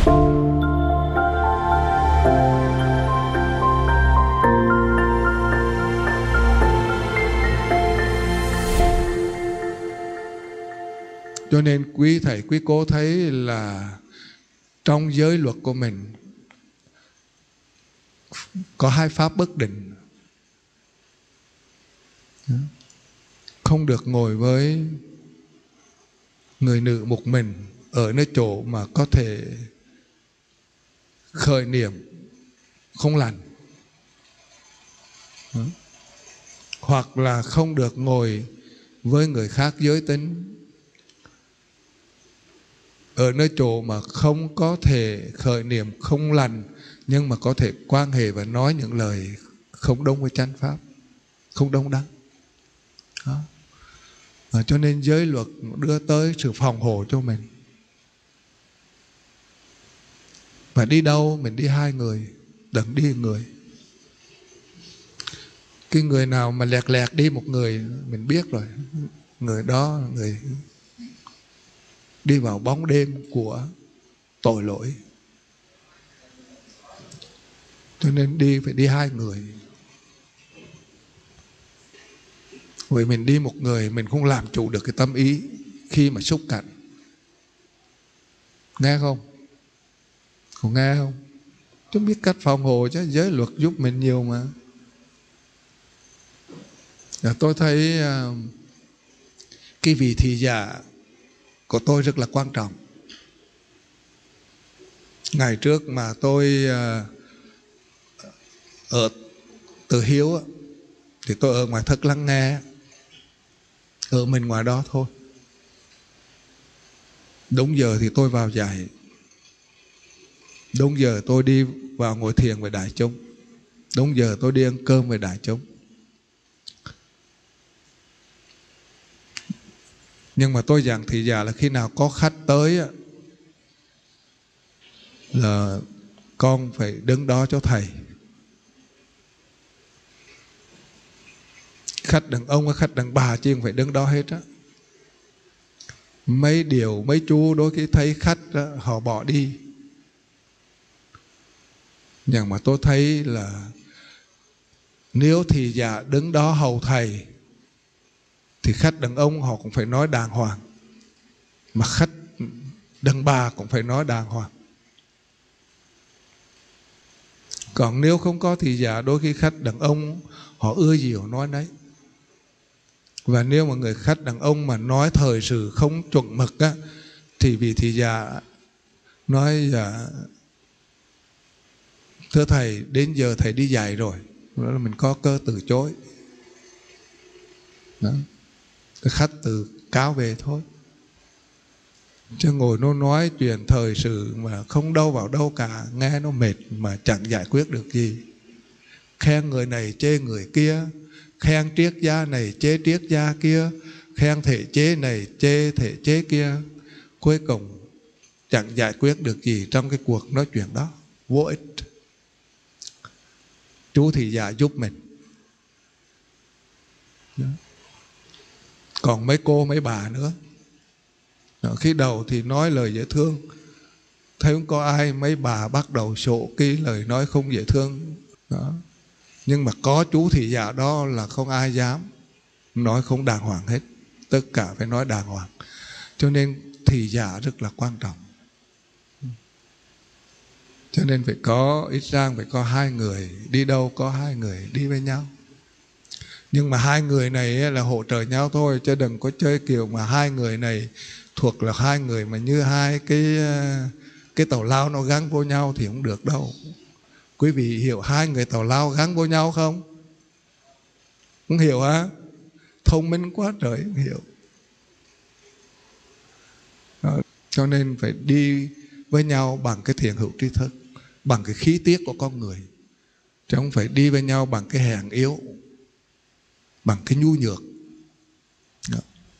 Cho nên quý thầy quý cô thấy là trong giới luật của mình có hai pháp bất định. Không được ngồi với người nữ một mình ở nơi chỗ mà có thể khởi niệm không lành, hoặc là không được ngồi với người khác giới tính ở nơi chỗ mà không có thể khởi niệm không lành, nhưng mà có thể quan hệ và nói những lời không đúng với chánh pháp, không đúng đắn. Đó. Cho nên giới luật đưa tới sự phòng hộ cho mình. Và đi đâu mình đi hai người, đừng đi người. Cái người nào mà lẹt lẹt đi một người mình biết rồi, người đó người đi vào bóng đêm của tội lỗi. Cho nên đi phải đi hai người. Vì mình đi một người mình không làm chủ được cái tâm ý khi mà xúc cạnh. Nghe không? Không nghe không? Chúng biết cách phòng hộ chứ, giới luật giúp mình nhiều mà. Tôi thấy cái vị thị giả của tôi rất là quan trọng. Ngày trước mà tôi ở Từ Hiếu thì tôi ở ngoài Thất Lắng Nghe, ở mình ngoài đó thôi. Đúng giờ thì tôi vào dạy, đúng giờ tôi đi vào ngồi thiền với đại chúng, đúng giờ tôi đi ăn cơm với đại chúng. Nhưng mà tôi giảng thị giả là khi nào có khách tới là con phải đứng đó cho thầy. Khách đàn ông, khách đàn bà chứ không phải đứng đó hết á. Mấy điều, mấy chú đôi khi thấy khách đó, họ bỏ đi. Nhưng mà tôi thấy là nếu thị giả đứng đó hầu thầy thì khách đàn ông họ cũng phải nói đàng hoàng, mà khách đàn bà cũng phải nói đàng hoàng. Còn nếu không có thị giả, đôi khi khách đàn ông họ ưa gì họ nói nấy. Và nếu mà người khách đàn ông mà nói thời sự không chuẩn mực á, thì vị thị giả nói là thưa thầy, đến giờ thầy đi dạy rồi, đó là mình có cơ từ chối. Đó. Khách từ cáo về thôi. Chứ ngồi nó nói chuyện thời sự mà không đâu vào đâu cả, nghe nó mệt mà chẳng giải quyết được gì. Khen người này chê người kia, khen triết gia này chê triết gia kia, khen thể chế này chê thể chế kia, cuối cùng chẳng giải quyết được gì trong cái cuộc nói chuyện đó, vô ích. Chú thị giả giúp mình. Đó. Còn mấy cô mấy bà nữa, khi đầu thì nói lời dễ thương, thấy không có ai, mấy bà bắt đầu sổ cái lời nói không dễ thương đó. Nhưng mà có chú thị giả đó là không ai dám nói không đàng hoàng hết, tất cả phải nói đàng hoàng. Cho nên thị giả rất là quan trọng. Cho nên phải có, ít ra phải có hai người, đi đâu có hai người đi với nhau. Nhưng mà hai người này là hỗ trợ nhau thôi, chứ đừng có chơi kiểu mà hai người này thuộc là hai người mà như hai cái tàu lao nó gắn vô nhau thì không được đâu. Quý vị hiểu hai người tàu lao gắn vô nhau không? Không hiểu hả? Thông minh quá trời không hiểu. Đó. Cho nên phải đi với nhau bằng cái thiện hữu tri thức, bằng cái khí tiết của con người, chứ không phải đi với nhau bằng cái hèn yếu, bằng cái nhu nhược. Đó.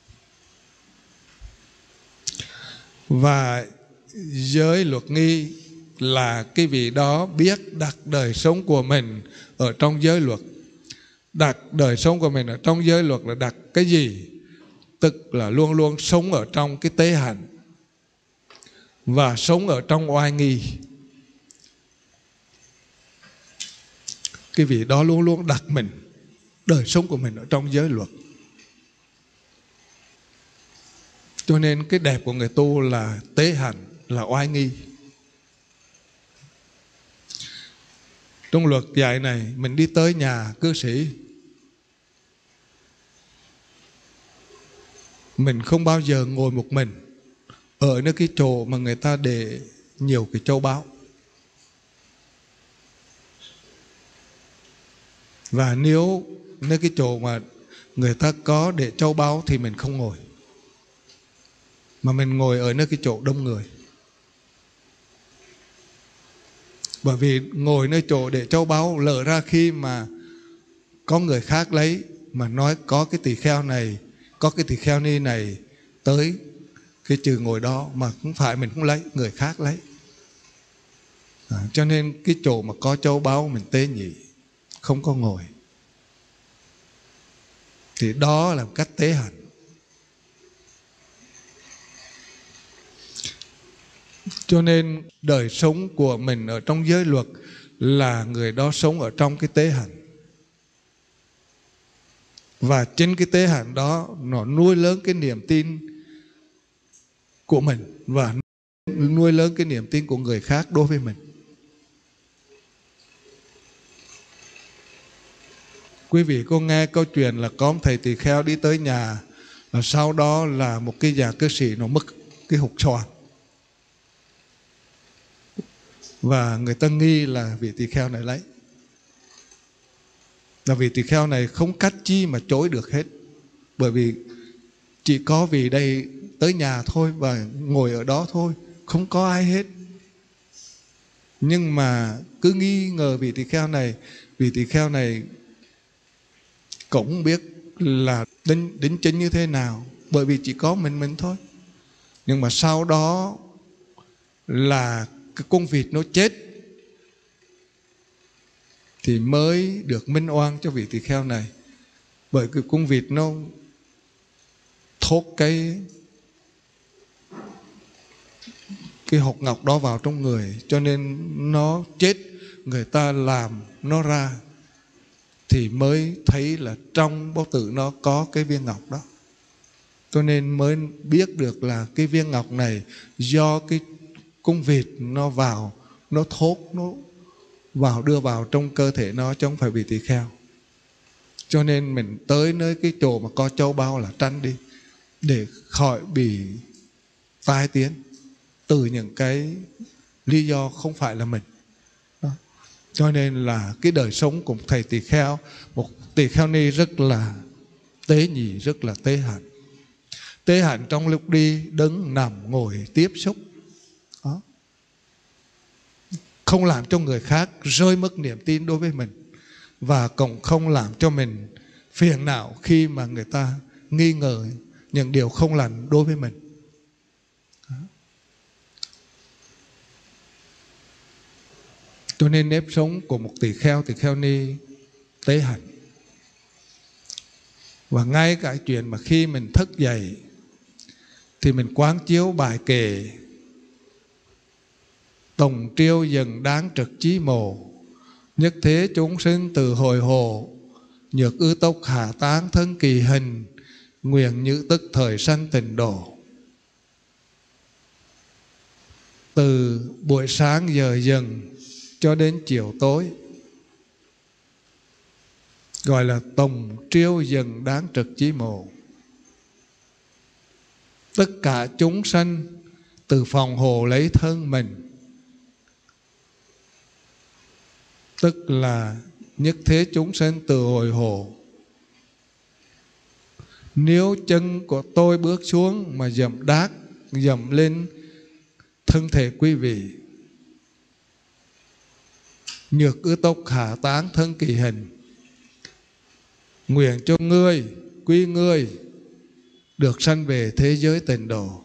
Và giới luật nghi là cái vị đó biết đặt đời sống của mình ở trong giới luật. Đặt đời sống của mình ở trong giới luật là đặt cái gì? Tức là luôn luôn sống ở trong cái tế hạnh. và sống ở trong oai nghi. Cái vị đó luôn luôn đặt mình, đời sống của mình ở trong giới luật. Cho nên cái đẹp của người tu là tế hạnh, là oai nghi. Trong luật dạy này, mình đi tới nhà cư sĩ, mình không bao giờ ngồi một mình ở nơi cái chỗ mà người ta để nhiều cái châu báu. Và nếu nơi cái chỗ mà người ta có để châu báu thì mình không ngồi, mà mình ngồi ở nơi cái chỗ đông người. Bởi vì ngồi nơi chỗ để châu báu, lỡ ra khi mà có người khác lấy mà nói có cái tỳ kheo này, có cái tỳ kheo ni này tới cái trừ ngồi đó, mà không phải mình cũng lấy, người khác lấy. Cho nên cái chỗ mà có châu báu mình tế nhị, không có ngồi. Thì đó là một cách tế hạnh. Cho nên đời sống của mình ở trong giới luật là người đó sống ở trong cái tế hạnh. Và trên cái tế hạnh đó nó nuôi lớn cái niềm tin của mình và nuôi lớn cái niềm tin của người khác đối với mình. Quý vị có nghe câu chuyện là có một thầy tỳ kheo đi tới nhà, và sau đó là một cái nhà cư sĩ nó mất cái hột xoàn. Và người ta nghi là vị tỳ kheo này lấy. Là vị tỳ kheo này không cách chi mà chối được hết. Bởi vì chỉ có vị đây tới nhà thôi và ngồi ở đó thôi, không có ai hết. Nhưng mà cứ nghi ngờ vị tỳ kheo này, vị tỳ kheo này cũng biết là đính chính như thế nào, bởi vì chỉ có mình thôi. Nhưng mà sau đó là cái con vịt nó chết thì mới được minh oan cho vị tỳ kheo này. Bởi cái con vịt nó thốt cái hột ngọc đó vào trong người, cho nên nó chết. Người ta làm nó ra thì mới thấy là trong bao tử nó có cái viên ngọc đó. Cho nên mới biết được là cái viên ngọc này do cái con vịt nó vào, nó thốt, nó vào đưa vào trong cơ thể nó, chứ không phải vị tỳ kheo. Cho nên mình tới nơi cái chỗ mà có châu báu là tránh đi, để khỏi bị tai tiếng từ những cái lý do không phải là mình. Đó. Cho nên là cái đời sống của một thầy tỳ kheo, một tỳ kheo ni rất là tế nhị, rất là tế hạnh. Tế hạnh trong lúc đi, đứng, nằm, ngồi, tiếp xúc. Đó. Không làm cho người khác rơi mất niềm tin đối với mình, và cũng không làm cho mình phiền não khi mà người ta nghi ngờ những điều không lành đối với mình. Đó. Cho nên nếp sống của một tỳ kheo ni tế hạnh. Và ngay cả chuyện mà khi mình thức dậy thì mình quán chiếu bài kệ tùng triêu dần đáng trực chí mồ, nhất thế chúng sinh từ hồi hồ, nhược ư tốc hạ tán thân kỳ hình, nguyện như tức thời sanh tịnh độ. Từ buổi sáng giờ dần cho đến chiều tối, gọi là tùng triêu dần đáng trực chí mồ. Tất cả chúng sanh từ phòng hồ lấy thân mình, tức là nhất thế chúng sanh từ hồi hồ. Nếu chân của tôi bước xuống mà dẫm đát, dẫm lên thân thể quý vị, nhược ư tốc hạ tán thân kỳ hình, nguyện cho ngươi, quý ngươi được sanh về thế giới tịnh độ.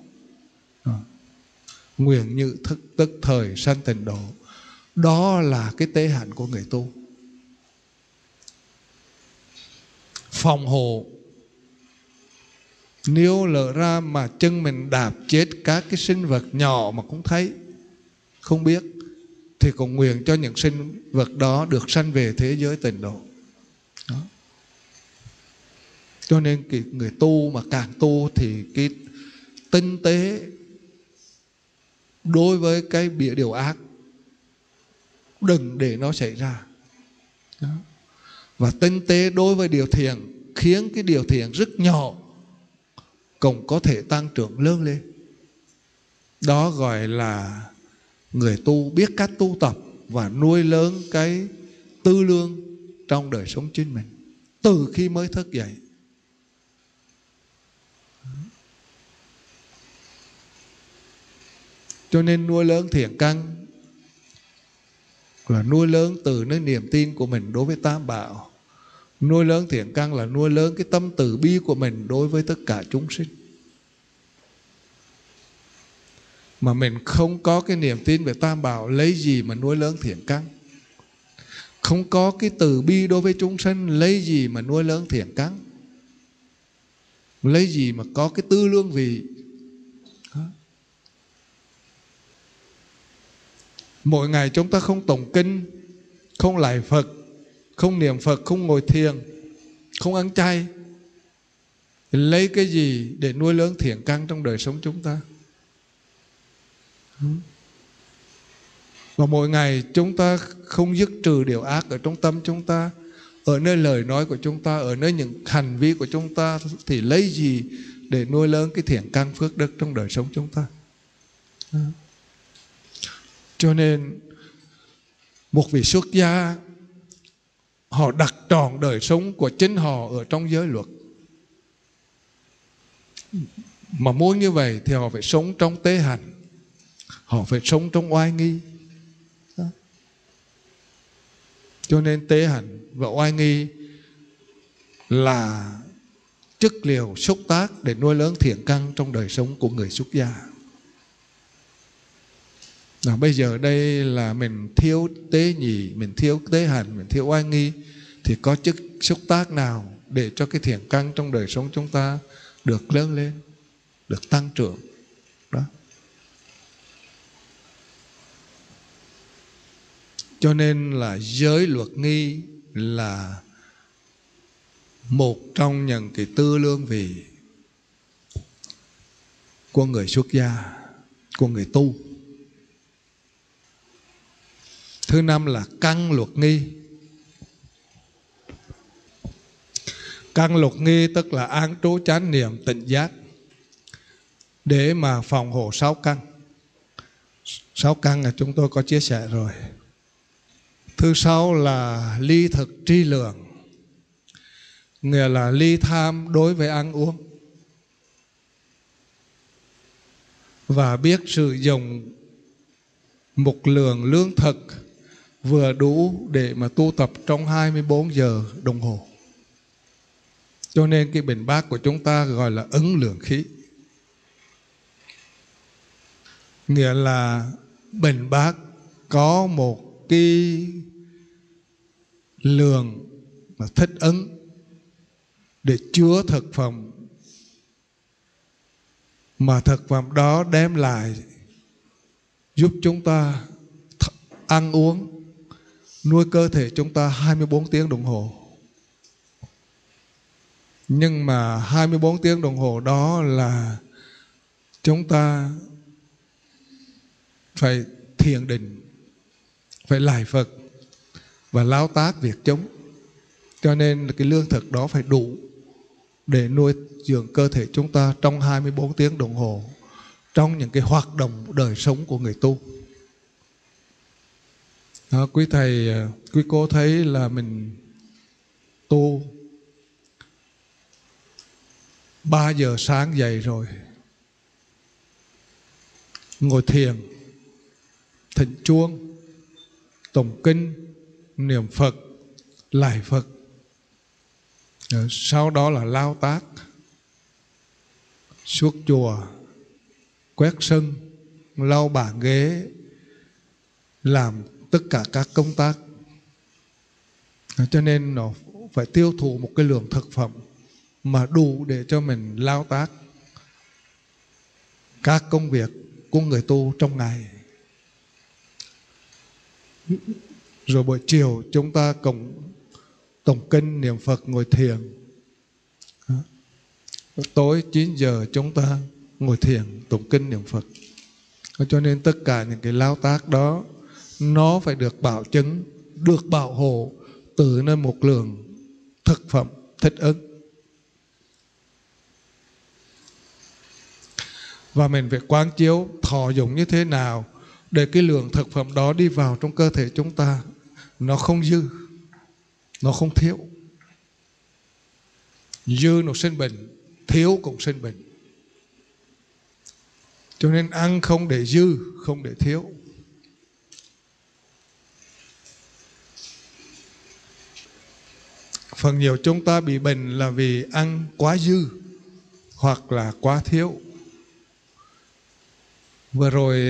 Nguyện như tức thời sanh tịnh độ. Đó là cái tế hạnh của người tu. Phòng hộ Nếu lỡ ra mà chân mình đạp chết các cái sinh vật nhỏ mà cũng thấy, không biết, thì cũng nguyện cho những sinh vật đó được sanh về thế giới tịnh độ. Đó. Cho nên cái người tu mà càng tu thì cái tinh tế đối với cái điều ác đừng để nó xảy ra. Đó. Và tinh tế đối với điều thiện, khiến cái điều thiện rất nhỏ cũng có thể tăng trưởng lớn lên. Đó gọi là người tu biết cách tu tập và nuôi lớn cái tư lương trong đời sống chính mình từ khi mới thức dậy. Cho nên nuôi lớn thiện căn là nuôi lớn từ nơi niềm tin của mình đối với Tam Bảo. Nuôi lớn thiện căn là nuôi lớn cái tâm từ bi của mình đối với tất cả chúng sinh. Mà mình không có cái niềm tin về Tam Bảo, lấy gì mà nuôi lớn thiện căn? Không có cái từ bi đối với chúng sinh, lấy gì mà nuôi lớn thiện căn? Lấy gì mà có cái tư lương vị? Mỗi ngày chúng ta không tụng kinh, không lạy Phật, không niệm Phật, không ngồi thiền, không ăn chay, lấy cái gì để nuôi lớn thiện căn trong đời sống chúng ta? Và mỗi ngày chúng ta không dứt trừ điều ác ở trong tâm chúng ta, ở nơi lời nói của chúng ta, ở nơi những hành vi của chúng ta, thì lấy gì để nuôi lớn cái thiện căn phước đức trong đời sống chúng ta? Cho nên một vị xuất gia, họ đặt trọn đời sống của chính họ ở trong giới luật. Mà muốn như vậy thì họ phải sống trong tế hạnh, họ phải sống trong oai nghi. Đó. Cho nên tế hạnh và oai nghi là chất liệu xúc tác để nuôi lớn thiện căn trong đời sống của người xuất gia. Bây giờ đây là mình thiếu tế nhị, mình thiếu tế hạnh, mình thiếu oai nghi, thì có chức xúc tác nào để cho cái thiện căn trong đời sống chúng ta được lớn lên, được tăng trưởng? Đó. Cho nên là giới luật nghi là một trong những cái tư lương vị của người xuất gia, của người tu. Thứ năm là căn luật nghi. Căn luật nghi tức là an trú chánh niệm tỉnh giác để mà phòng hộ sáu căn. Sáu căn là chúng tôi có chia sẻ rồi. Thứ sáu là ly thực tri lượng, nghĩa là ly tham đối với ăn uống, và biết sử dụng một lượng lương thực vừa đủ để mà tu tập trong 24 giờ đồng hồ. Cho nên cái bình bát của chúng ta gọi là ứng lượng khí. Nghĩa là bình bát có một cái lượng mà thích ứng để chứa thực phẩm, mà thực phẩm đó đem lại giúp chúng ta ăn uống, nuôi cơ thể chúng ta 24 tiếng đồng hồ. Nhưng mà 24 tiếng đồng hồ đó là chúng ta phải thiền định, phải lạy Phật và lao tác việc chúng. Cho nên cái lương thực đó phải đủ để nuôi dưỡng cơ thể chúng ta trong 24 tiếng đồng hồ, trong những cái hoạt động đời sống của người tu. Đó, quý thầy, quý cô thấy là mình tu 3 giờ sáng dậy rồi, ngồi thiền, thỉnh chuông, tụng kinh, niệm Phật, lạy Phật. Sau đó là lao tác, suốt chùa, quét sân, lau bàn ghế, làm tất cả các công tác. Cho nên nó phải tiêu thụ một cái lượng thực phẩm mà đủ để cho mình lao tác các công việc của người tu trong ngày. Rồi buổi chiều chúng ta tụng kinh niệm Phật ngồi thiền. Tối 9 giờ chúng ta ngồi thiền tụng kinh niệm Phật. Cho nên tất cả những cái lao tác đó nó phải được bảo chứng, được bảo hộ từ nơi một lượng thực phẩm thích ứng. Và mình phải quán chiếu thọ dụng như thế nào để cái lượng thực phẩm đó đi vào trong cơ thể chúng ta, nó không dư, nó không thiếu. Dư nó sinh bệnh, thiếu cũng sinh bệnh. Cho nên ăn không để dư, không để thiếu. Phần nhiều chúng ta bị bệnh là vì ăn quá dư hoặc là quá thiếu. Vừa rồi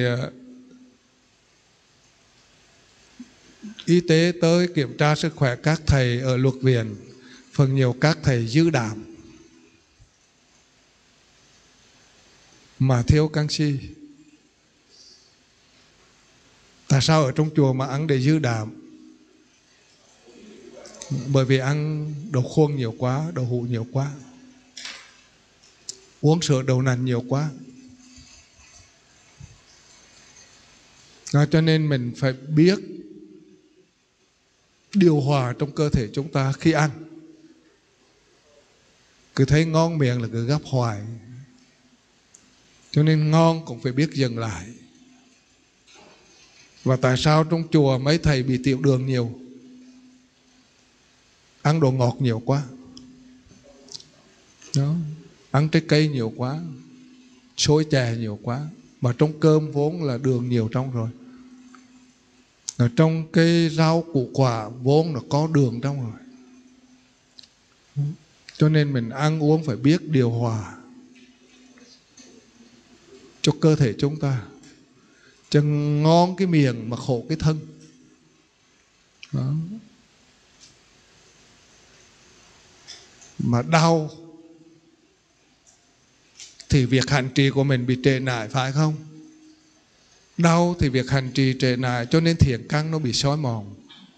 y tế tới kiểm tra sức khỏe các thầy ở Luật Viện, phần nhiều các thầy dư đạm mà thiếu canxi. Tại sao ở trong chùa mà ăn để dư đạm? Bởi vì ăn đậu khuôn nhiều quá, đậu hũ nhiều quá, uống sữa đậu nành nhiều quá. Cho nên mình phải biết điều hòa trong cơ thể chúng ta khi ăn. Cứ thấy ngon miệng là cứ gắp hoài. Cho nên ngon cũng phải biết dừng lại. Và tại sao trong chùa mấy thầy bị tiểu đường nhiều? Ăn đồ ngọt nhiều quá đó. Ăn trái cây nhiều quá, xôi chè nhiều quá. Mà trong cơm vốn là đường nhiều trong rồi. Ở trong cái rau củ quả vốn là có đường trong rồi. Cho nên mình ăn uống phải biết điều hòa cho cơ thể chúng ta. Chứ ngon cái miệng mà khổ cái thân đó. Mà đau thì việc hành trì của mình bị trễ nải, phải không? Đau thì việc hành trì trễ nải, cho nên thiện căn nó bị xói mòn.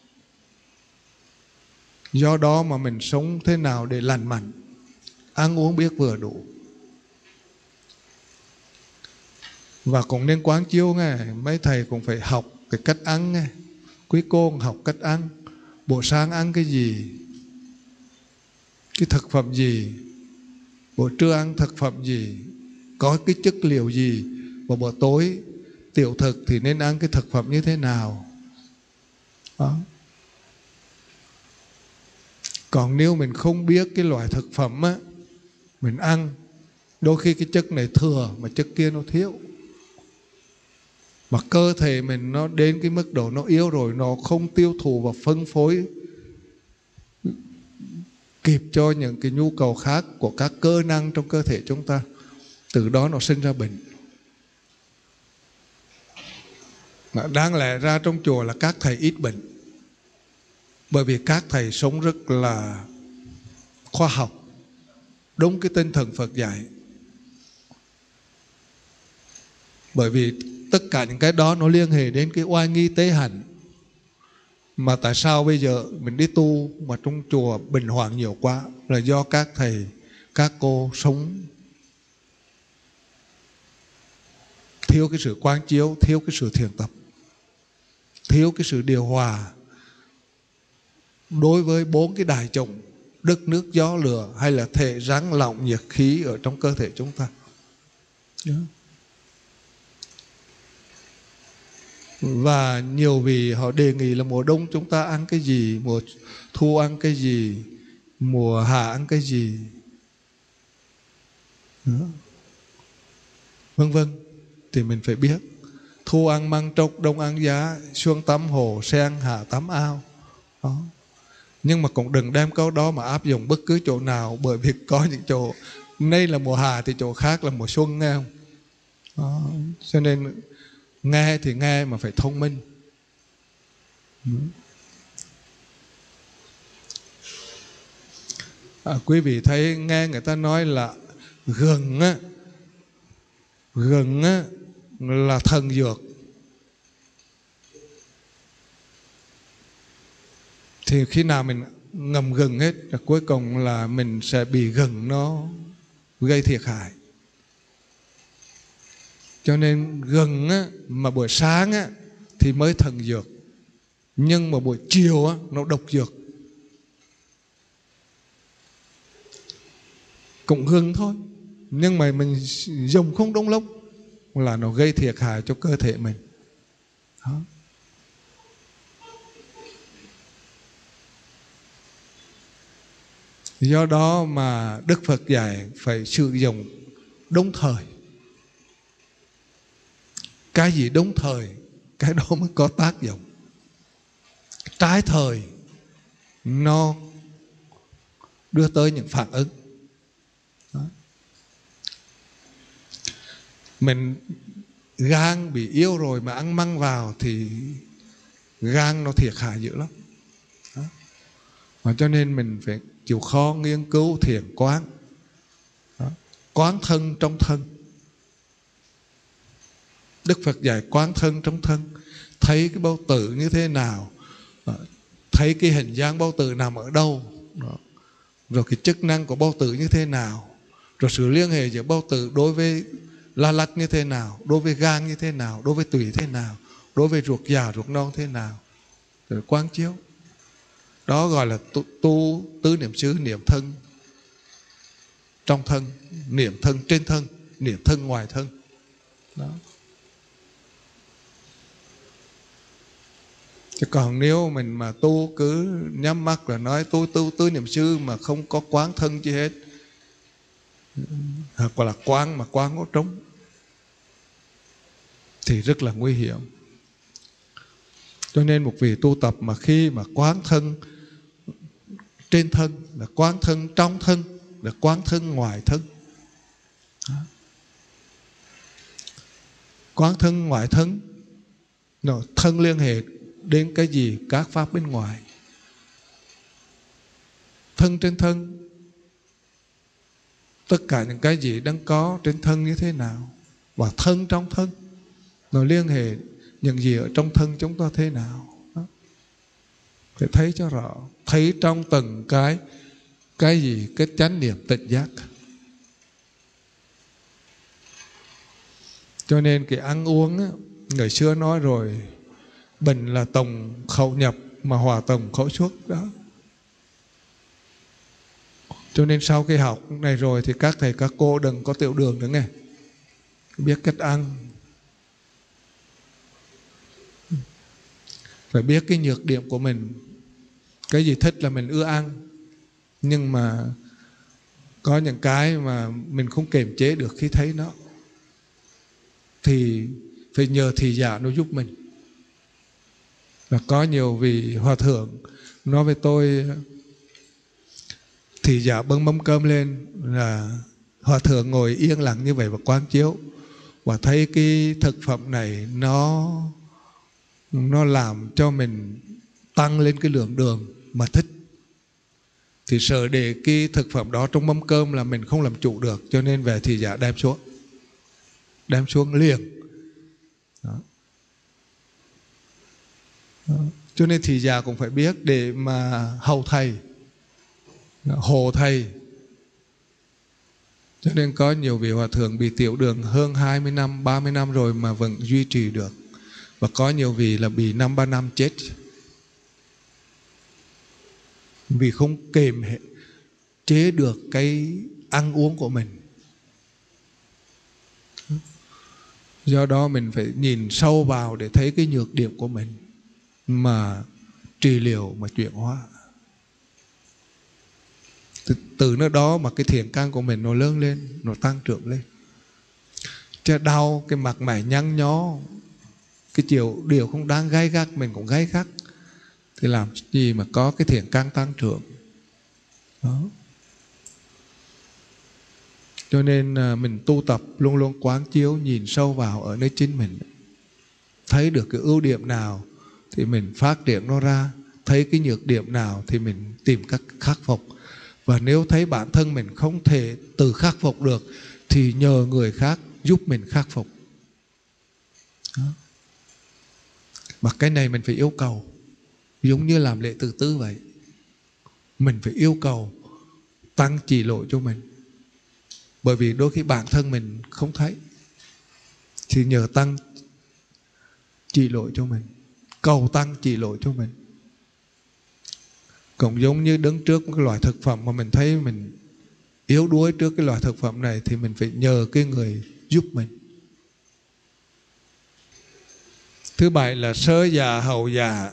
Do đó mà mình sống thế nào để lành mạnh, ăn uống biết vừa đủ. Và cũng nên quán chiếu nghe, mấy thầy cũng phải học cái cách ăn nghe. Quý cô cũng học cách ăn. Buổi sáng ăn cái gì, cái thực phẩm gì, buổi trưa ăn thực phẩm gì, có cái chất liệu gì, và buổi tối tiểu thực thì nên ăn cái thực phẩm như thế nào đó. Còn nếu mình không biết cái loại thực phẩm á, mình ăn, đôi khi cái chất này thừa mà chất kia nó thiếu. Mà cơ thể mình nó đến cái mức độ nó yếu rồi, nó không tiêu thụ và phân phối kịp cho những cái nhu cầu khác của các cơ năng trong cơ thể chúng ta. Từ đó nó sinh ra bệnh. Mà đáng lẽ ra trong chùa là các thầy ít bệnh, bởi vì các thầy sống rất là khoa học, đúng cái tinh thần Phật dạy. Bởi vì tất cả những cái đó nó liên hệ đến cái oai nghi tế hạnh. Mà tại sao bây giờ mình đi tu mà trong chùa bệnh hoạn nhiều quá, là do các thầy, các cô sống thiếu cái sự quán chiếu, thiếu cái sự thiền tập, thiếu cái sự điều hòa đối với 4 cái đại chủng: đất, nước, gió, lửa, hay là thể, rắn, lỏng, nhiệt, khí ở trong cơ thể chúng ta. Và nhiều vị họ đề nghị là mùa đông chúng ta ăn cái gì, mùa thu ăn cái gì, mùa hạ ăn cái gì, vân vân. Thì mình phải biết. Thu ăn măng trốc, đông ăn giá, xuân tắm hồ sen, hạ tắm ao đó. Nhưng mà cũng đừng đem câu đó mà áp dụng bất cứ chỗ nào, bởi vì có những chỗ nay là mùa hạ thì chỗ khác là mùa xuân, nghe không đó. Cho nên nghe thì nghe mà phải thông minh. Quý vị thấy nghe người ta nói là gừng là thần dược. Thì khi nào mình ngậm gừng hết, cuối cùng là mình sẽ bị gừng nó gây thiệt hại. Cho nên gừng mà buổi sáng thì mới thần dược, nhưng mà buổi chiều nó độc dược. Cũng gừng thôi, nhưng mà mình dùng không đúng lúc là nó gây thiệt hại cho cơ thể mình. Đó. Do đó mà Đức Phật dạy phải sử dụng đúng thời. Cái gì đúng thời, cái đó mới có tác dụng. Trái thời nó đưa tới những phản ứng. Đó. Mình gan bị yếu rồi mà ăn măng vào thì gan nó thiệt hại dữ lắm. Đó. Và cho nên mình phải chịu khó nghiên cứu thiền quán. Đó. Quán thân trong thân. Đức Phật dạy quán thân trong thân. Thấy cái bao tử như thế nào, thấy cái hình dáng bao tử nằm ở đâu. Đó. Rồi cái chức năng của bao tử như thế nào, rồi sự liên hệ giữa bao tử đối với la lách như thế nào, đối với gan như thế nào, đối với tủy thế nào, đối với ruột già ruột non thế nào, rồi quán chiếu. Đó gọi là tu tứ niệm xứ, niệm thân trong thân, niệm thân trên thân, niệm thân ngoài thân. Đó. Chứ còn nếu mình mà tu cứ nhắm mắt là nói tu tứ niệm xứ mà không có quán thân chi hết, hoặc là quán mà quán có trống, thì rất là nguy hiểm. Cho nên một vị tu tập mà khi mà quán thân trên thân, là quán thân trong thân, là quán thân ngoài thân. Đó. Quán thân ngoài thân, thân liên hệ đến cái gì? Các pháp bên ngoài. Thân trên thân, tất cả những cái gì đang có trên thân như thế nào, và thân trong thân nó liên hệ những gì ở trong thân chúng ta thế nào. Đó. Phải thấy cho rõ, thấy trong từng cái gì, cái chánh niệm tỉnh giác. Cho nên cái ăn uống người xưa nói rồi, bình là tòng khẩu nhập mà hòa tòng khẩu xuất. Đó. Cho nên sau khi học này rồi thì các thầy các cô đừng có tiểu đường nữa nghe, biết cách ăn, phải biết cái nhược điểm của mình. Cái gì thích là mình ưa ăn, nhưng mà có những cái mà mình không kiềm chế được khi thấy nó, thì phải nhờ thị giả nó giúp mình. Và có nhiều vị hòa thượng nói với tôi, thị giả bưng mâm cơm lên là hòa thượng ngồi yên lặng như vậy và quán chiếu, và thấy cái thực phẩm này nó làm cho mình tăng lên cái lượng đường mà thích, thì sợ để cái thực phẩm đó trong mâm cơm là mình không làm chủ được, cho nên về thị giả đem xuống liền. Đó. Đó. Cho nên thị giả cũng phải biết để mà hầu thầy, hộ thầy. Cho nên có nhiều vị hòa thượng bị tiểu đường hơn 20 năm, 30 năm rồi mà vẫn duy trì được. Và có nhiều vị là bị 5-3 năm chết, vì không kiềm chế được cái ăn uống của mình. Do đó mình phải nhìn sâu vào để thấy cái nhược điểm của mình, mà trị liệu, mà chuyển hóa. Từ nơi đó mà cái thiện căn của mình nó lớn lên, nó tăng trưởng lên. Chứ đau cái mặt mày nhăn nhó, cái điều không đáng gay gắt mình cũng gay gắt, thì làm gì mà có cái thiện căn tăng trưởng. Đó. Cho nên mình tu tập luôn luôn quán chiếu, nhìn sâu vào ở nơi chính mình. Thấy được cái ưu điểm nào thì mình phát triển nó ra, thấy cái nhược điểm nào thì mình tìm cách khắc phục. Và nếu thấy bản thân mình không thể tự khắc phục được thì nhờ người khác giúp mình khắc phục. Đó. Và cái này mình phải yêu cầu, giống như làm lễ từ tư vậy. Mình phải yêu cầu Tăng chỉ lỗi cho mình. Bởi vì đôi khi bản thân mình không thấy, thì nhờ Tăng chỉ lỗi cho mình, cầu Tăng chỉ lỗi cho mình. Cũng giống như đứng trước một cái loại thực phẩm mà mình thấy mình yếu đuối trước cái loại thực phẩm này, thì mình phải nhờ cái người giúp mình. Thứ bảy là sơ già hậu già.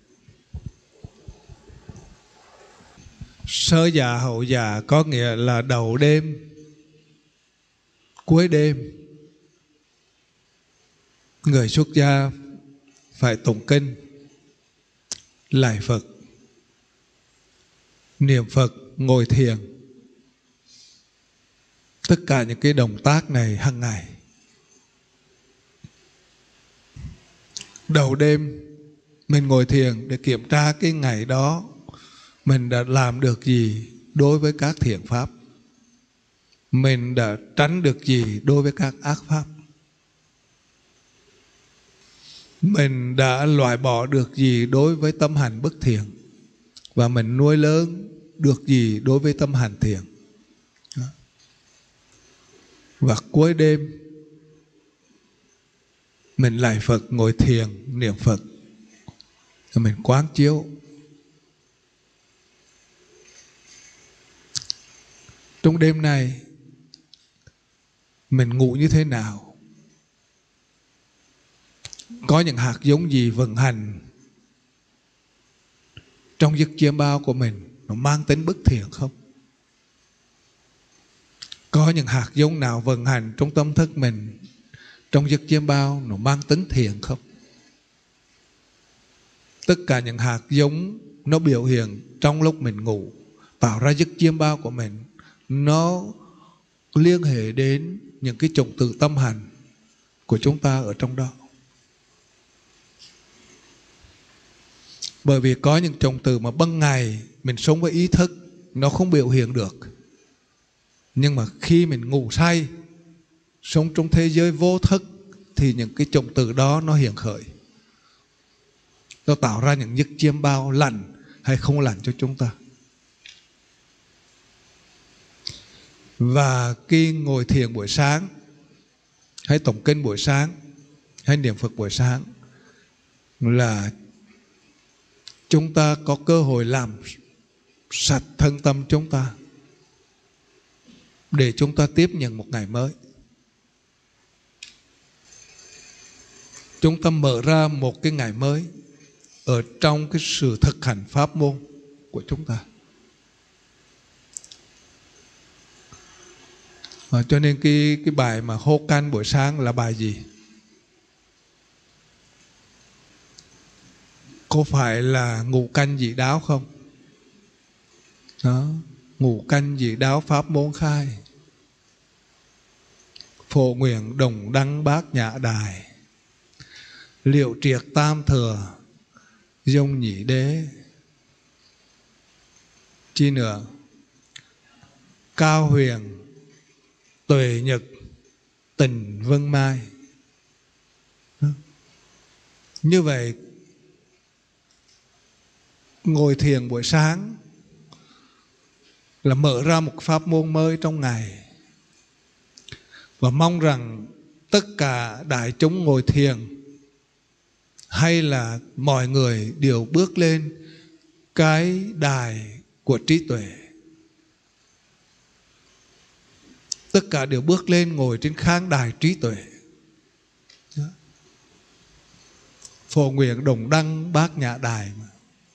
Sơ già hậu già có nghĩa là đầu đêm, cuối đêm. Người xuất gia phải tụng kinh, lạy Phật, niệm Phật, ngồi thiền. Tất cả những cái động tác này hàng ngày. Đầu đêm mình ngồi thiền để kiểm tra cái ngày đó mình đã làm được gì đối với các thiện pháp, mình đã tránh được gì đối với các ác pháp, mình đã loại bỏ được gì đối với tâm hành bất thiện, và mình nuôi lớn được gì đối với tâm hành thiện. Và cuối đêm mình lạy Phật, ngồi thiền, niệm Phật, rồi mình quán chiếu. Trong đêm này mình ngủ như thế nào? Có những hạt giống gì vận hành trong giấc chiêm bao của mình nó mang tính bất thiện không? Có những hạt giống nào vận hành trong tâm thức mình trong giấc chiêm bao nó mang tính thiện không? Tất cả những hạt giống nó biểu hiện trong lúc mình ngủ, tạo ra giấc chiêm bao của mình, nó liên hệ đến những cái chủng tử tâm hành của chúng ta ở trong đó. Bởi vì có những chủng tử mà ban ngày mình sống với ý thức nó không biểu hiện được, nhưng mà khi mình ngủ say, sống trong thế giới vô thức, thì những cái chủng tử đó nó hiện khởi, nó tạo ra những giấc chiêm bao lành hay không lành cho chúng ta. Và khi ngồi thiền buổi sáng, hay tụng kinh buổi sáng, hay niệm Phật buổi sáng, là chúng ta có cơ hội làm sạch thân tâm chúng ta để chúng ta tiếp nhận một ngày mới. Chúng ta mở ra một cái ngày mới ở trong cái sự thực hành pháp môn của chúng ta. Cho nên cái bài mà hô can buổi sáng là bài gì? Có phải là ngũ canh dị đáo không? Đó, ngũ canh dị đáo pháp môn khai, phổ nguyện đồng đăng bát nhã đài, liệu triệt tam thừa, dông nhị đế. Chi nữa? Cao huyền, tuệ nhật, tình vân mai. Như vậy, ngồi thiền buổi sáng là mở ra một pháp môn mới trong ngày. Và mong rằng tất cả đại chúng ngồi thiền hay là mọi người đều bước lên cái đài của trí tuệ. Tất cả đều bước lên ngồi trên khán đài trí tuệ. Phổ nguyện đồng đăng bát nhã đài mà.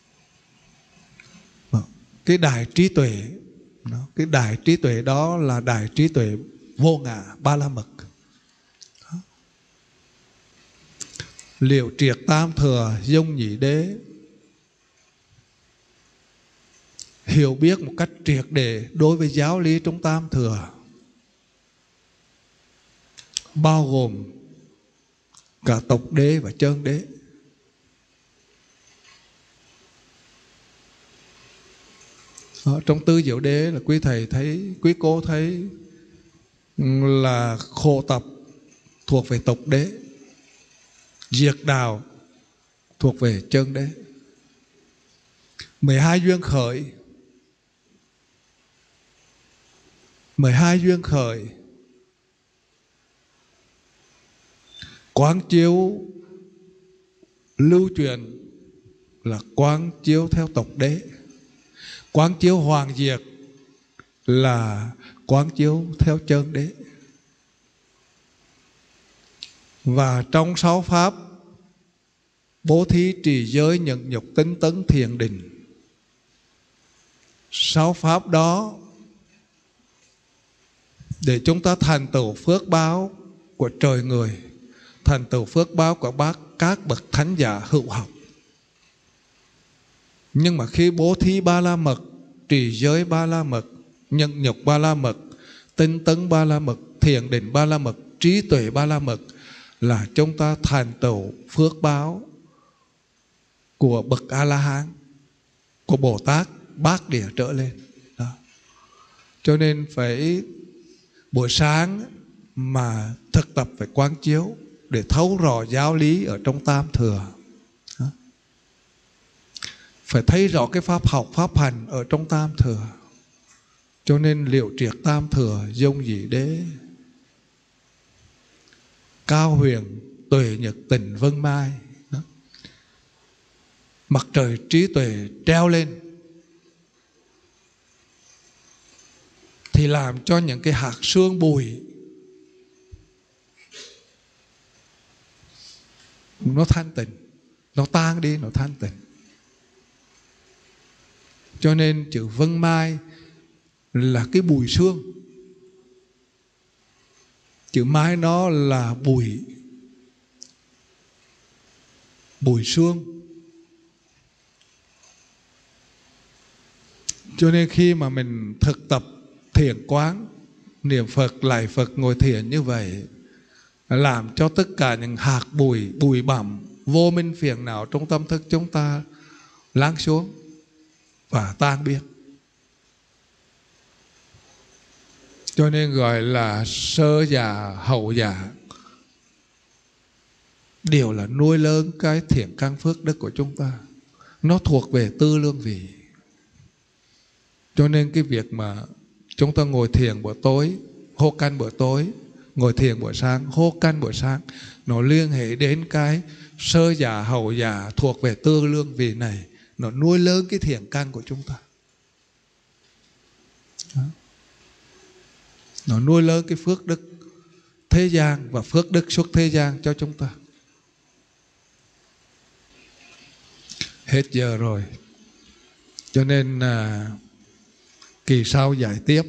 Cái đài trí tuệ, cái đài trí tuệ đó là đài trí tuệ vô ngã ba la mật. Liệu triệt tam thừa, dông nhị đế. Hiểu biết một cách triệt để đối với giáo lý trong tam thừa, bao gồm cả tục đế và chân đế. Ở trong Tứ Diệu Đế là quý thầy thấy, quý cô thấy là khổ tập thuộc về tục đế, diệt đạo thuộc về chân đế. 12 duyên khởi, 12 duyên khởi quán chiếu lưu truyền là quán chiếu theo tục đế, quán chiếu hoàng diệt là quán chiếu theo chân đế. Và trong 6 pháp bố thí, trì giới, nhẫn nhục, tinh tấn, thiền định, 6 pháp đó để chúng ta thành tựu phước báo của trời người, thành tựu phước báo của các bậc thánh giả hữu học. Nhưng mà khi bố thí ba la mật, trì giới ba la mật, nhẫn nhục ba la mật, tinh tấn ba la mật, thiền định ba la mật, trí tuệ ba la mật, là chúng ta thành tựu phước báo của bậc A La Hán, của Bồ Tát Bát Địa trở lên đó. Cho nên phải buổi sáng mà thực tập phải quán chiếu để thấu rõ giáo lý ở trong Tam Thừa đó. Phải thấy rõ cái pháp học, pháp hành ở trong Tam Thừa. Cho nên Liệu Triệt Tam Thừa, Dung Dị Đế, Cao Huyền, Tuệ Nhật, Tịnh Vân Mai đó. Mặt trời trí tuệ treo lên thì làm cho những cái hạt sương bụi nó thanh tịnh, nó tan đi, nó thanh tịnh. Cho nên chữ Vân Mai là cái bụi sương. Chữ Mai nó là bụi sương. Cho nên khi mà mình thực tập thiền quán, niệm Phật, lạy Phật, ngồi thiền như vậy, làm cho tất cả những hạt bụi bặm, vô minh phiền não trong tâm thức chúng ta lắng xuống và tan biến. Cho nên gọi là sơ già, hậu già, đều là nuôi lớn cái thiện căn phước đức của chúng ta. Nó thuộc về tư lương vị. Cho nên cái việc mà chúng ta ngồi thiền buổi tối, hô căn buổi tối, ngồi thiền buổi sáng, hô căn buổi sáng, nó liên hệ đến cái sơ già, hậu già thuộc về tư lương vị này. Nó nuôi lớn cái thiện căn của chúng ta đó. Nó nuôi lớn cái phước đức thế gian và phước đức xuất thế gian cho chúng ta. Hết giờ rồi. Cho nên kỳ sau giải tiếp.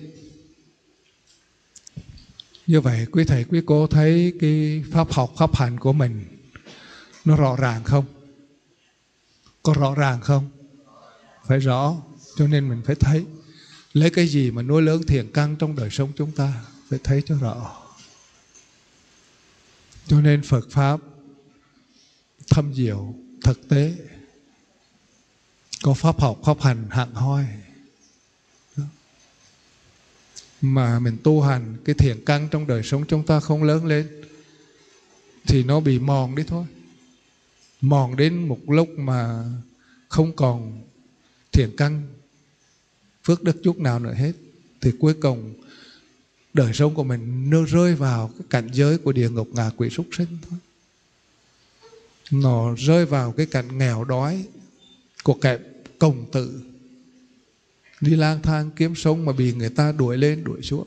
Như vậy quý thầy quý cô thấy cái pháp học, pháp hành của mình nó rõ ràng không? Có rõ ràng không? Phải rõ. Cho nên mình phải thấy lấy cái gì mà nuôi lớn thiện căn trong đời sống chúng ta, phải thấy cho rõ. Cho nên Phật Pháp thâm diệu, thực tế, có pháp học, pháp hành hạng hoi. Mà mình tu hành cái thiện căn trong đời sống chúng ta không lớn lên thì nó bị mòn đi thôi. Mòn đến một lúc mà không còn thiện căn phước đức chút nào nữa hết, thì cuối cùng đời sống của mình nó rơi vào cái cảnh giới của địa ngục, ngạ quỷ, súc sinh thôi. Nó rơi vào cái cảnh nghèo đói của kẻ công tử, đi lang thang kiếm sống mà bị người ta đuổi lên đuổi xuống.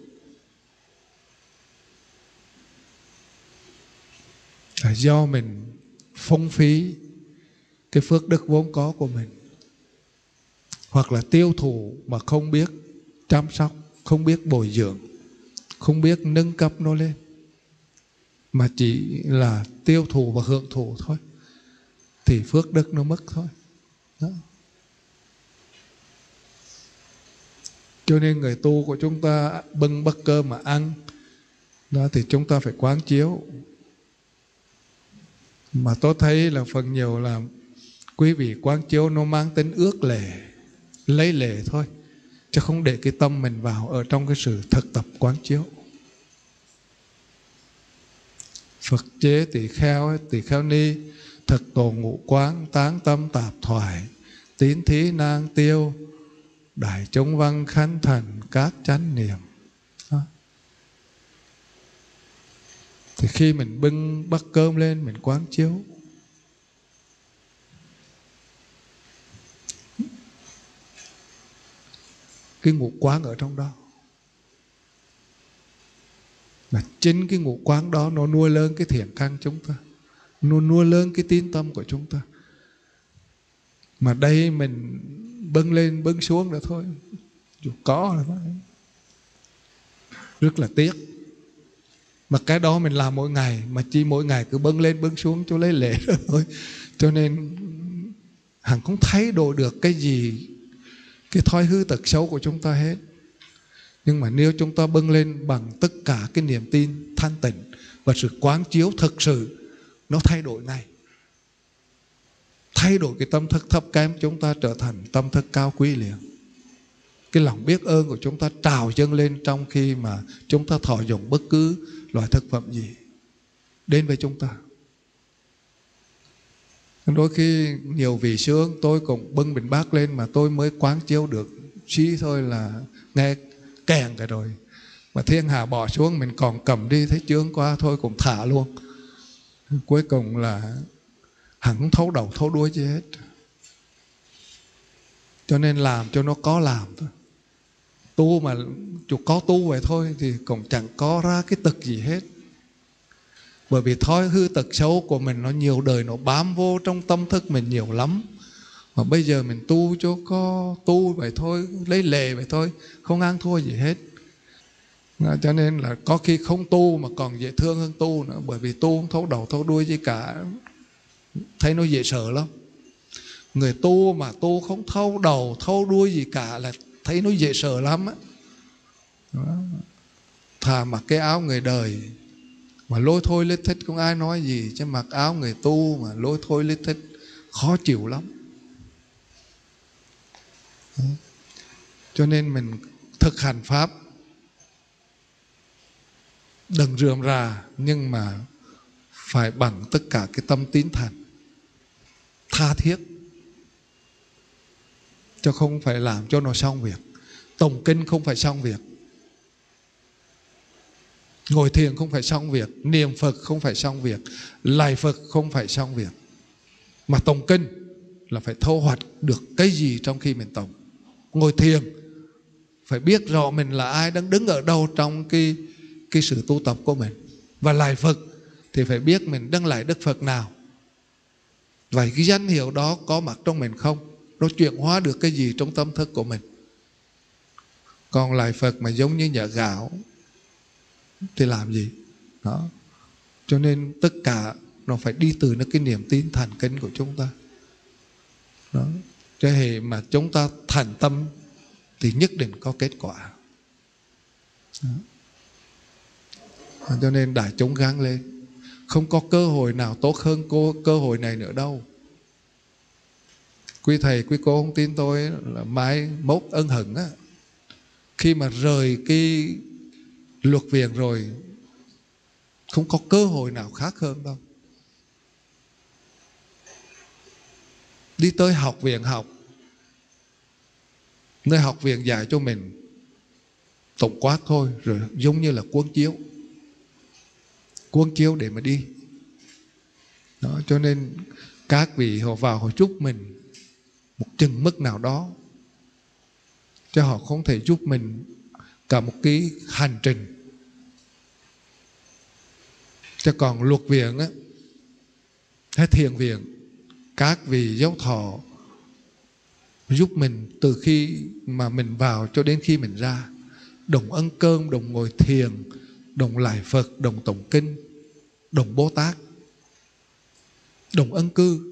Là do mình phung phí cái phước đức vốn có của mình, hoặc là tiêu thụ mà không biết chăm sóc, không biết bồi dưỡng, không biết nâng cấp nó lên, mà chỉ là tiêu thụ và hưởng thụ thôi, thì phước đức nó mất thôi đó. Cho nên người tu của chúng ta bưng bát cơm mà ăn đó, thì chúng ta phải quán chiếu. Mà tôi thấy là phần nhiều là quý vị quán chiếu nó mang tính ước lệ, lấy lệ thôi. chứ không để cái tâm mình vào ở trong cái sự thực tập quán chiếu. Phật chế tỳ kheo ni, thực tổ ngũ quán, tán tâm tạp thoại, tín thí nang tiêu, đại chúng văn khánh thành các chánh niệm. Đó. Thì khi mình bưng bát cơm lên, mình quán chiếu, cái ngũ quán ở trong đó. Và chính cái ngũ quán đó nó nuôi lớn cái thiện căn chúng ta, nó nuôi lớn cái tín tâm của chúng ta. Mà đây mình bưng lên bưng xuống nữa thôi, dù có là thôi. Rất là tiếc. Mà cái đó mình làm mỗi ngày, mà chỉ mỗi ngày cứ bưng lên bưng xuống cho lấy lễ rồi thôi. Cho nên hẳn không thay đổi được cái gì, cái thói hư tật xấu của chúng ta hết. Nhưng mà nếu chúng ta bưng lên bằng tất cả cái niềm tin thanh tịnh và sự quán chiếu thực sự, nó thay đổi ngay. Thay đổi cái tâm thức thấp kém chúng ta trở thành tâm thức cao quý liền. Cái lòng biết ơn của chúng ta trào dâng lên trong khi mà chúng ta thọ dụng bất cứ loại thực phẩm gì đến với chúng ta. Đôi khi nhiều vị sướng tôi cũng bưng bình bát lên mà tôi mới quán chiếu được xí thôi là nghe kèn cả rồi. Mà thiên hà bỏ xuống mình còn cầm đi, thấy chướng quá thôi cũng thả luôn. Cuối cùng là hẳn không thấu đầu thấu đuôi gì hết. Cho nên làm cho nó có làm thôi. Tu mà chủ có tu vậy thôi thì cũng chẳng có ra cái tật gì hết. Bởi vì thói hư tật xấu của mình nó nhiều đời, nó bám vô trong tâm thức mình nhiều lắm. Mà bây giờ mình tu cho có tu vậy thôi, lấy lệ vậy thôi, không ăn thua gì hết. Cho nên là có khi không tu mà còn dễ thương hơn tu nữa. Bởi vì tu không thấu đầu thấu đuôi gì cả, thấy nó dễ sợ lắm. Người tu mà tu không thấu đầu thấu đuôi gì cả là thấy nó dễ sợ lắm á. Thà mặc cái áo người đời mà lôi thôi lết thích không ai nói gì, chứ mặc áo người tu mà lôi thôi lết thích khó chịu lắm. Cho nên mình thực hành pháp đừng rườm rà, nhưng mà phải bằng tất cả cái tâm tín thành, tha thiết, cho không phải làm cho nó xong việc. Tụng kinh không phải xong việc, ngồi thiền không phải xong việc, niệm Phật không phải xong việc, lạy Phật không phải xong việc. Mà tụng kinh là phải thâu hoạch được cái gì trong khi mình tụng. Ngồi thiền phải biết rõ mình là ai, đang đứng ở đâu trong cái sự tu tập của mình. Và lạy Phật thì phải biết mình đang lạy Đức Phật nào. Vậy cái danh hiệu đó có mặt trong mình không? Nó chuyển hóa được cái gì trong tâm thức của mình? Còn lạy Phật mà giống như nhả gạo thì làm gì? Đó. Cho nên tất cả nó phải đi từ cái niềm tin thành kính của chúng ta. Đó. Cho hệ mà chúng ta thành tâm thì nhất định có kết quả. Đó. Cho nên đại chúng gắng lên. Không có cơ hội nào tốt hơn cơ hội này nữa đâu. Quý thầy, quý cô không tin tôi là mai mốt ân hận á. Khi mà rời cái luật viện rồi, không có cơ hội nào khác hơn đâu. Đi tới học viện học, nơi học viện dạy cho mình tổng quát thôi, rồi giống như là cuốn chiếu để mà đi. Đó, cho nên các vị họ vào họ giúp mình một chừng mức nào đó, chứ họ không thể giúp mình cả một cái hành trình. Chứ còn luật viện á, hay thiền viện, các vị giáo thọ giúp mình từ khi mà mình vào cho đến khi mình ra. Đồng ăn cơm, đồng ngồi thiền, đồng lạy Phật, đồng tụng kinh, đồng Bồ Tát, đồng ân cư.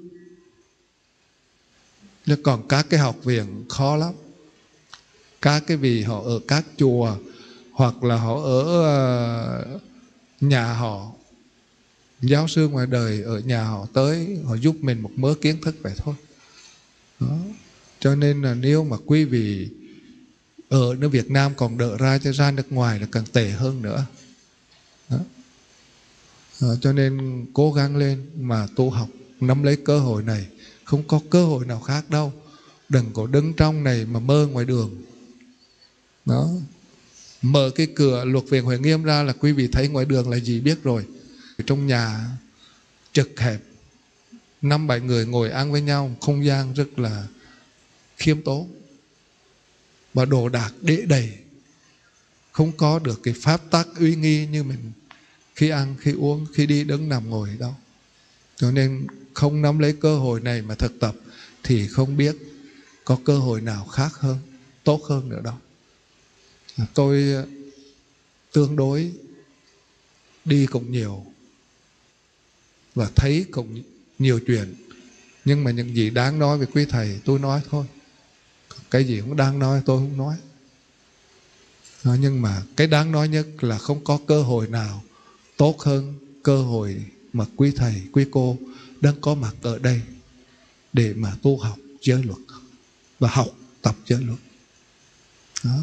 Nhưng còn các cái học viện khó lắm. Các cái vị họ ở các chùa, hoặc là họ ở nhà họ, giáo sư ngoài đời ở nhà họ tới, họ giúp mình một mớ kiến thức vậy thôi. Đó. Cho nên là nếu mà quý vị ở nước Việt Nam còn đỡ ra, chứ ra nước ngoài là càng tệ hơn nữa. Đó. Cho nên cố gắng lên mà tu học, nắm lấy cơ hội này, không có cơ hội nào khác đâu. Đừng có đứng trong này mà mơ ngoài đường. Đó. Mở cái cửa Luật Viện Huệ Nghiêm ra là quý vị thấy ngoài đường là gì biết rồi. Trong nhà chật hẹp, 5-7 người ngồi ăn với nhau, không gian rất là khiêm tốn, và đồ đạc để đầy, không có được cái pháp tắc uy nghi như mình khi ăn, khi uống, khi đi đứng nằm ngồi đâu. Cho nên không nắm lấy cơ hội này mà thực tập thì không biết có cơ hội nào khác hơn, tốt hơn nữa đâu. Tôi tương đối đi cũng nhiều và thấy cũng nhiều chuyện, nhưng mà những gì đáng nói về quý thầy tôi nói thôi, cái gì cũng đáng nói tôi không nói. Nhưng mà cái đáng nói nhất là không có cơ hội nào tốt hơn cơ hội mà quý thầy, quý cô đang có mặt ở đây để mà tu học giới luật và học tập giới luật. Đó.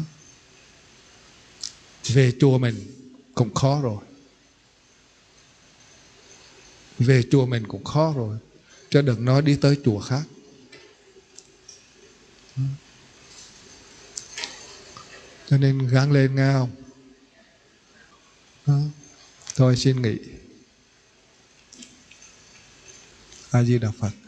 Về chùa mình cũng khó rồi, về chùa mình cũng khó rồi, chứ đừng nói đi tới chùa khác. Cho nên gắng lên nghe không? Đó. Thôi xin nghỉ. A Di Đà Phật.